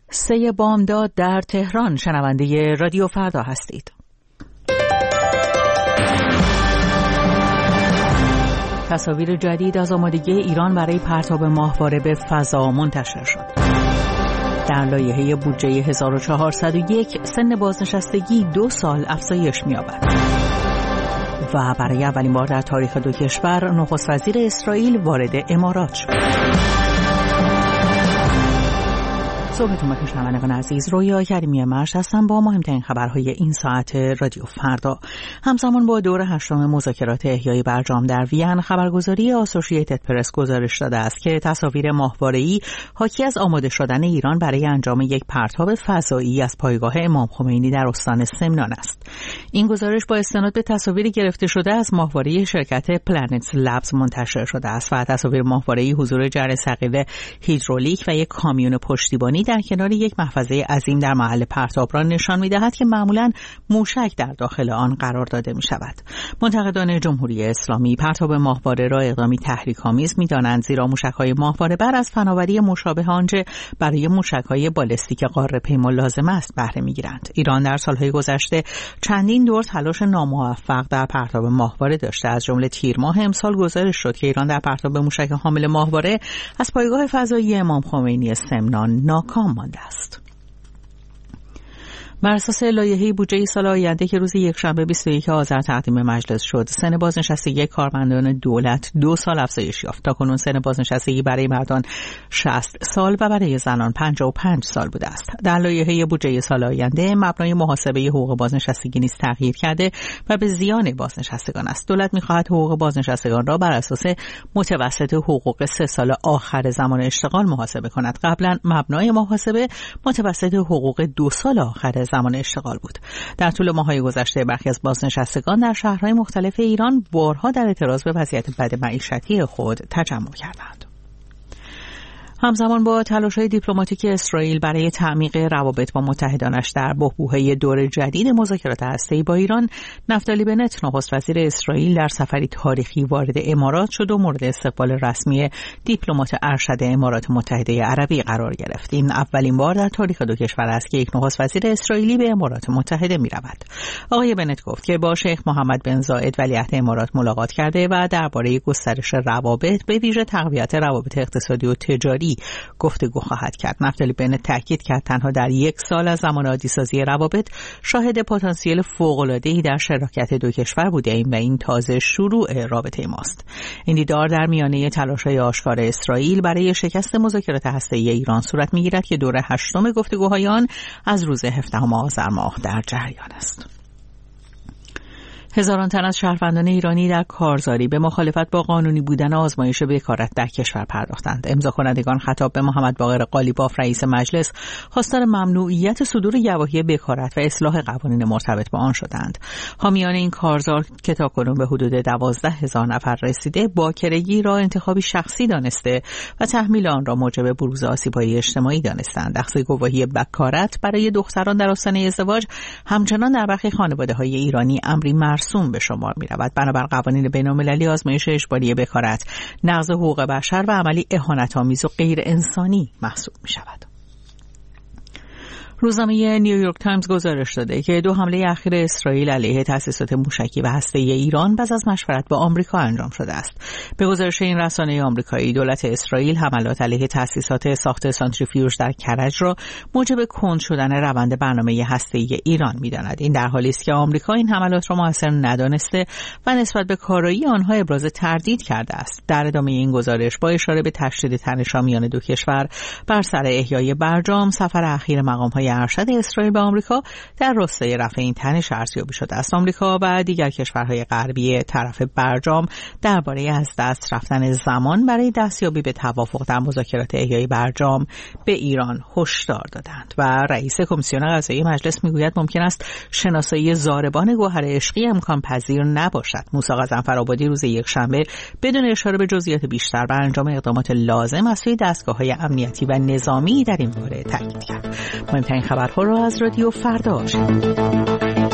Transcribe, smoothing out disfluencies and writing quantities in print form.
3 بامداد در تهران. شنونده رادیو فردا هستید. تصاویر جدید از آمادگی ایران برای پرتاب ماهواره به فضا منتشر شد. در لایحه بودجه 1401 سن بازنشستگی 2 سال افزایش می‌یابد. و برای اولین بار در تاریخ دو کشور نخست وزیر اسرائیل وارد امارات شد. صبحتون بخیر شنوندگان عزیز، رویا کریمی مرش هستم با مهمترین خبرهای این ساعت رادیو فردا. همزمان با دور 8 مذاکرات احیای برجام در وین، خبرگزاری آسوشییتد پرس گزارش داده است که تصاویر ماهواره‌ای حاکی از آماده شدن ایران برای انجام یک پرتاب فضایی از پایگاه امام خمینی در استان سمنان است. این گزارش با استناد به تصاویری گرفته شده از ماهواره شرکت پلنتس لبز منتشر شده است و تصاویر ماهواره‌ای حضور جریان ثقیل هیدرولیک و یک کامیون پشتیبانی در کنار یک محفظه عظیم در محل پرتاب را نشان می‌دهد که معمولاً موشک در داخل آن قرار داده می‌شود. منتقدان جمهوری اسلامی پرتاب ماهواره را اقدامی تحریک‌آمیز می‌دانند، زیرا موشک‌های ماهواره‌بر از فناوری مشابه آنچه برای موشک‌های بالستیک قاره پیما لازم است بهره می‌گیرند. ایران در سال‌های گذشته چندین دور تلاش ناموفق در پرتاب ماهواره داشته. از جمله تیر ماه امسال گزارش شد که ایران در پرتاب موشک حامل ماهواره از پایگاه فضایی امام خمینی سمنان ناکام مانده است. بر اساس لایحه بودجه سال آینده که روز یکشنبه 21 آذر تقدیم مجلس شد، سن بازنشستگی کارمندان دولت 2 سال افزایش یافت. تاکنون سن بازنشستگی برای مردان 60 سال و برای زنان 55 سال بوده است. در لایحه بودجه سال آینده مبنای محاسبه حقوق بازنشستگی نیز تغییر کرده و به زیان بازنشستگان است. دولت می‌خواهد حقوق بازنشستگان را بر اساس متوسط حقوق 3 سال آخر زمان اشتغال محاسبه کند. قبلا مبنای محاسبه متوسط حقوق 2 سال آخر زمان اشتغال بود. در طول ماه‌های گذشته برخی از بازنشستگان در شهرهای مختلف ایران بارها در اعتراض به وضعیت بد معیشتی خود تجمع کردند. همزمان با تلاش‌های دیپلماتیک اسرائیل برای تعمیق روابط با متحدانش در بحبوحه دور جدید مذاکرات هسته‌ای با ایران، نفتالی بنت نخست وزیر اسرائیل در سفری تاریخی وارد امارات شد و مورد استقبال رسمی دیپلمات ارشد امارات متحده عربی قرار گرفت. این اولین بار در تاریخ دو کشور است که یک نخست وزیر اسرائیلی به امارات متحده می‌رود. آقای بنت گفت که با شیخ محمد بن زاید ولیعهد امارات ملاقات کرده و درباره گسترش روابط، به ویژه تقویت روابط اقتصادی و تجاری گفتگو خواهد کرد. نفتالی بنت تاکید کرد تنها در 1 سال از زمان عادی‌سازی روابط شاهد پتانسیل فوق‌العاده‌ای در شراکت دو کشور بوده‌ایم و این تازه شروع رابطه ماست. این دیدار در میانه تلاش‌های آشکار اسرائیل برای شکست مذاکرات هسته‌ای ایران صورت می‌گیرد که دور 8 گفتگوهای آن از روز 17 آذر ماه در جریان است. هزاران تن از شهروندان ایرانی در کارزاری به مخالفت با قانونی بودن آزمایش بکارت در کشور پرداختند. امضا کنندگان خطاب به محمد باقر قالیباف رئیس مجلس خواستار ممنوعیت صدور گواهی بکارت و اصلاح قوانین مرتبط با آن شدند. حامیان این کارزار که تاکنون به حدود 12,000 نفر رسیده، باکرگی را انتخابی شخصی دانسته و تحمیل آن را موجب بروز آسیب‌های اجتماعی دانستند. اخذ گواهی بکارت برای دختران در آستانه ازدواج همچنان در برخی خانواده‌های ایرانی امری مرسوم به شمار می رود. بنابر قوانین بین‌المللی آزمایش اجباری بکارت نقض حقوق بشر و عملی اهانت‌آمیز و غیر انسانی محسوب می شود. روزنامه نیویورک تایمز گزارش داده که 2 حمله اخیر اسرائیل علیه تأسیسات موشکی و هسته‌ای ایران پس از مشورت با آمریکا انجام شده است. به گزارش این رسانه آمریکایی، دولت اسرائیل حملات علیه تأسیسات ساخت سانتریفیوژ در کرج را موجب کند شدن روند برنامه هسته‌ای ایران می‌داند. این در حالی است که آمریکا این حملات را مؤثر ندانسته و نسبت به کارایی آنها ابراز تردید کرده است. در ادامه این گزارش با اشاره به تشدید تنش‌ها میان دو کشور بر سر احیای برجام، سفر اخیر مقام‌های ارشد اسرائیل به آمریکا در راستای رفع این تنش ارزیابی شده است. آمریکا و دیگر کشورهای غربی طرف برجام درباره از دست رفتن زمان برای دستیابی به توافق در مذاکرات احیای برجام به ایران هشدار دادند و رئیس کمیسیون قضایی مجلس میگوید ممکن است شناسایی ضاربان گوهر عشقی امکان پذیر نباشد. موسی غضنفرآبادی روز یکشنبه بدون اشاره به جزئیات بیشتر بر انجام اقدامات لازم از سوی دستگاه‌های امنیتی و نظامی در این باره تاکید کرد. مهمترین خبرها را از رادیو فردا شنیدید.